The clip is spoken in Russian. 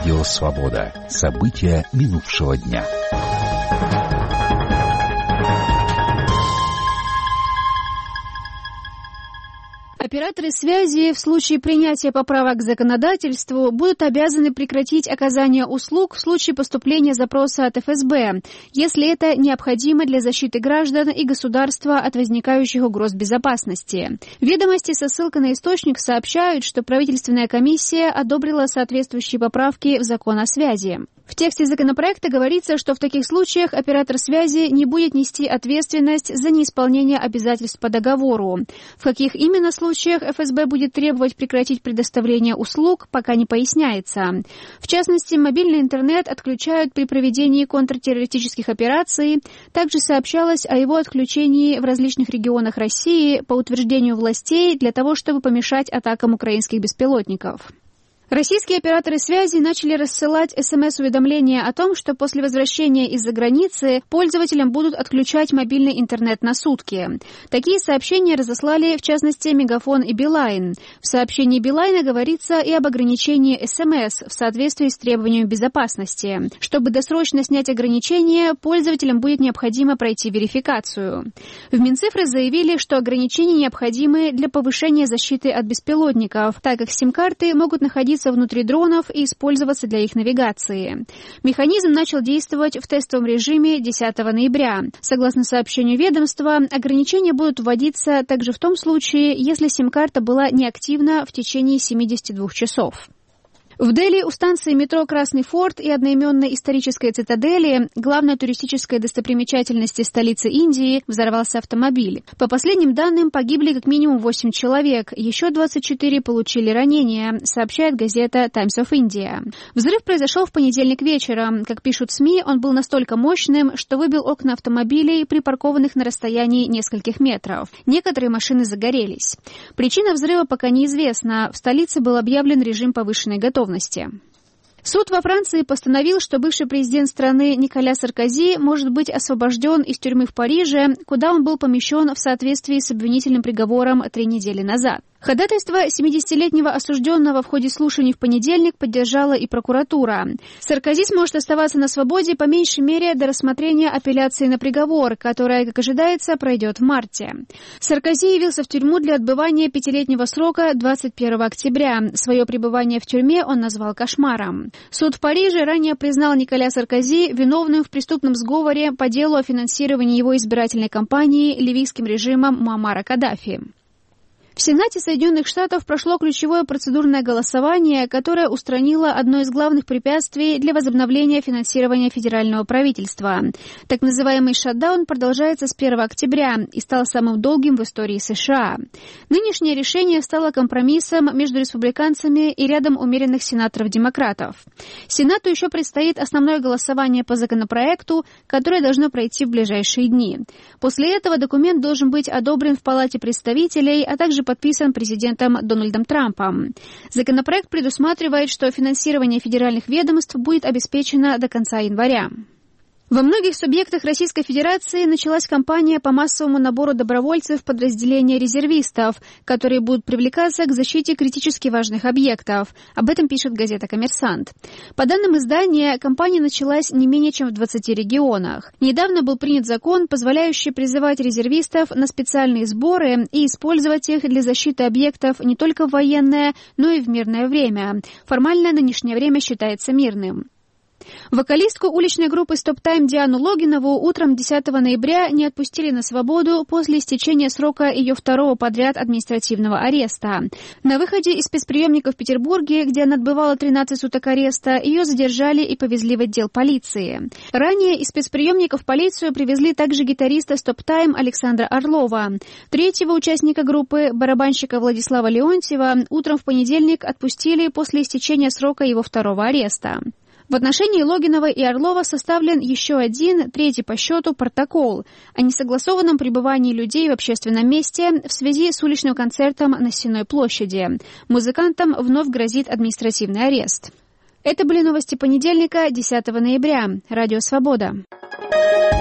Радио «Свобода». События минувшего дня. Операторы связи в случае принятия поправок к законодательству будут обязаны прекратить оказание услуг в случае поступления запроса от ФСБ, если это необходимо для защиты граждан и государства от возникающих угроз безопасности. Ведомости со ссылкой на источник сообщают, что правительственная комиссия одобрила соответствующие поправки в закон о связи. В тексте законопроекта говорится, что в таких случаях оператор связи не будет нести ответственность за неисполнение обязательств по договору. В каких именно случаях ФСБ будет требовать прекратить предоставление услуг, пока не поясняется. В частности, мобильный интернет отключают при проведении контртеррористических операций. Также сообщалось о его отключении в различных регионах России по утверждению властей для того, чтобы помешать атакам украинских беспилотников. Российские операторы связи начали рассылать СМС-уведомления о том, что после возвращения из-за границы пользователям будут отключать мобильный интернет на сутки. Такие сообщения разослали, в частности, Мегафон и Билайн. В сообщении Билайна говорится и об ограничении СМС в соответствии с требованиями безопасности. Чтобы досрочно снять ограничения, пользователям будет необходимо пройти верификацию. В Минцифры заявили, что ограничения необходимы для повышения защиты от беспилотников, так как сим-карты могут находиться внутри дронов и использоваться для их навигации. Механизм начал действовать в тестовом режиме 10 ноября. Согласно сообщению ведомства, ограничения будут вводиться также в том случае, если сим-карта была неактивна в течение 72 часов. В Дели у станции метро «Красный форт» и одноименной исторической цитадели, главной туристической достопримечательности столицы Индии, взорвался автомобиль. По последним данным, погибли как минимум 8 человек, еще 24 получили ранения, сообщает газета «Times of India». Взрыв произошел в понедельник вечером. Как пишут СМИ, он был настолько мощным, что выбил окна автомобилей, припаркованных на расстоянии нескольких метров. Некоторые машины загорелись. Причина взрыва пока неизвестна. В столице был объявлен режим повышенной готовности. Суд во Франции постановил, что бывший президент страны Николя Саркози может быть освобожден из тюрьмы в Париже, куда он был помещен в соответствии с обвинительным приговором 3 недели назад. Ходатайство 70-летнего осужденного в ходе слушаний в понедельник поддержала и прокуратура. Саркози сможет оставаться на свободе по меньшей мере до рассмотрения апелляции на приговор, которая, как ожидается, пройдет в марте. Саркози явился в тюрьму для отбывания 5-летнего срока 21 октября. Свое пребывание в тюрьме он назвал кошмаром. Суд в Париже ранее признал Николя Саркози виновным в преступном сговоре по делу о финансировании его избирательной кампании ливийским режимом Муаммара Каддафи. В Сенате Соединенных Штатов прошло ключевое процедурное голосование, которое устранило одно из главных препятствий для возобновления финансирования федерального правительства. Так называемый шатдаун продолжается с 1 октября и стал самым долгим в истории США. Нынешнее решение стало компромиссом между республиканцами и рядом умеренных сенаторов-демократов. Сенату еще предстоит основное голосование по законопроекту, которое должно пройти в ближайшие дни. После этого документ должен быть одобрен в Палате представителей, а также подписан президентом Дональдом Трампом. Законопроект предусматривает, что финансирование федеральных ведомств будет обеспечено до конца января. Во многих субъектах Российской Федерации началась кампания по массовому набору добровольцев в подразделения резервистов, которые будут привлекаться к защите критически важных объектов. Об этом пишет газета «Коммерсант». По данным издания, кампания началась не менее чем в 20 регионах. Недавно был принят закон, позволяющий призывать резервистов на специальные сборы и использовать их для защиты объектов не только в военное, но и в мирное время. Формально нынешнее время считается мирным. Вокалистку уличной группы «Стоп-Тайм» Диану Логинову утром 10 ноября не отпустили на свободу после истечения срока ее второго подряд административного ареста. На выходе из спецприемника в Петербурге, где она отбывала 13 суток ареста, ее задержали и повезли в отдел полиции. Ранее из спецприемника в полицию привезли также гитариста «Стоп-Тайм» Александра Орлова. Третьего участника группы, барабанщика Владислава Леонтьева, утром в понедельник отпустили после истечения срока его второго ареста. В отношении Логиновой и Орлова составлен еще один, третий по счету, протокол о несогласованном пребывании людей в общественном месте в связи с уличным концертом на Сенной площади. Музыкантам вновь грозит административный арест. Это были новости понедельника, 10 ноября. Радио «Свобода».